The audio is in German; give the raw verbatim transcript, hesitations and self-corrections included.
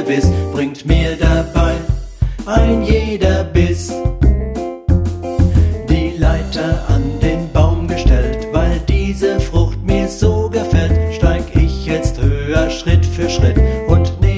gewiss, bringt mir dabei ein jeder Biss die Leiter an